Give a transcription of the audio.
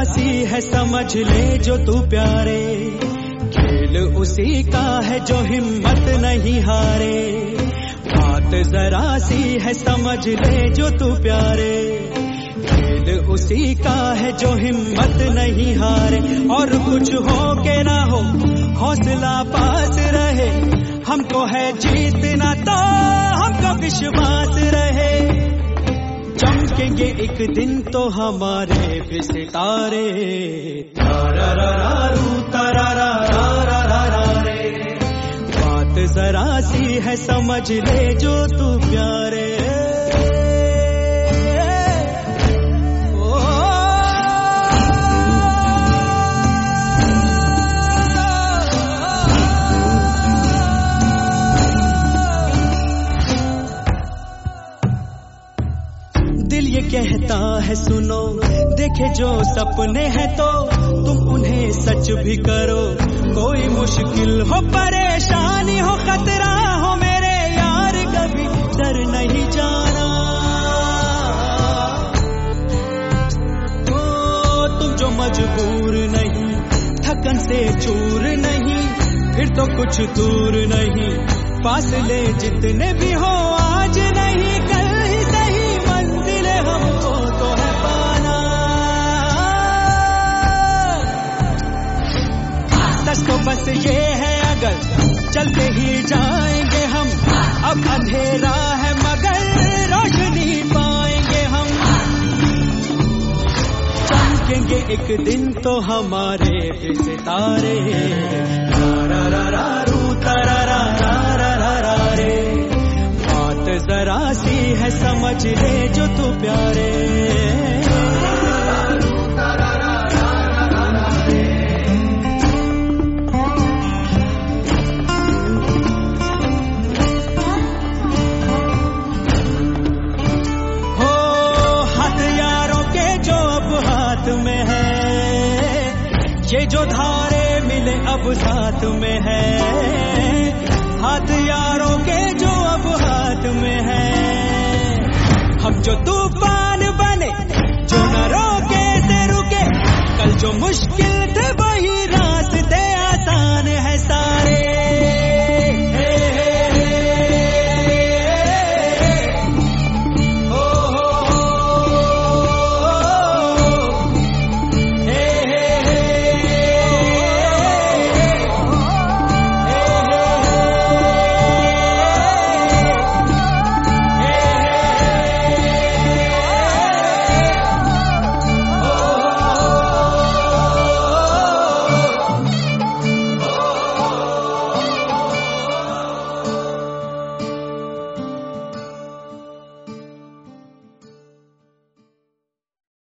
सी है समझ ले जो तू प्यारे, खेल उसी का है जो हिम्मत नहीं हारे। बात जरा सी है समझ ले जो तू प्यारे, खेल उसी का है जो हिम्मत नहीं हारे। और कुछ हो के ना हो हौसला पास रहे, हमको है जीतना तो हमको विश्वास रहे। चमकेंगे एक दिन तो हमारे भी सितारे, तारारारू तारारारा रे। बात जरा सी है समझ ले जो तू प्यारे। दिल ये कहता है सुनो, देखे जो सपने हैं तो तुम उन्हें सच भी करो। कोई मुश्किल हो परेशानी हो खतरा हो मेरे यार, कभी डर नहीं जाना। ओ तुम जो मजबूर नहीं, थकन से चूर नहीं, फिर तो कुछ दूर नहीं। फासले जितने भी हो आज नहीं कल ही सही, मंजिल हमको तो है पाना। सच तो बस ये है अगर चलते ही जाएंगे हम, अब अंधेरा है मगर रोशनी पाएंगे हम। चमकेंगे एक दिन तो हमारे भी सितारे, तारारारू तारारारा रे। बात जरा सी है समझ ले जो तू प्यारे। हो हाथ यारों के जो अब हाथ में है, ये जो धारे मिले अब साथ में है। हाथ यारों के जो अब हाथ में है, हम जो तूफान बने जो न रोके से रुके। कल जो मुश्किल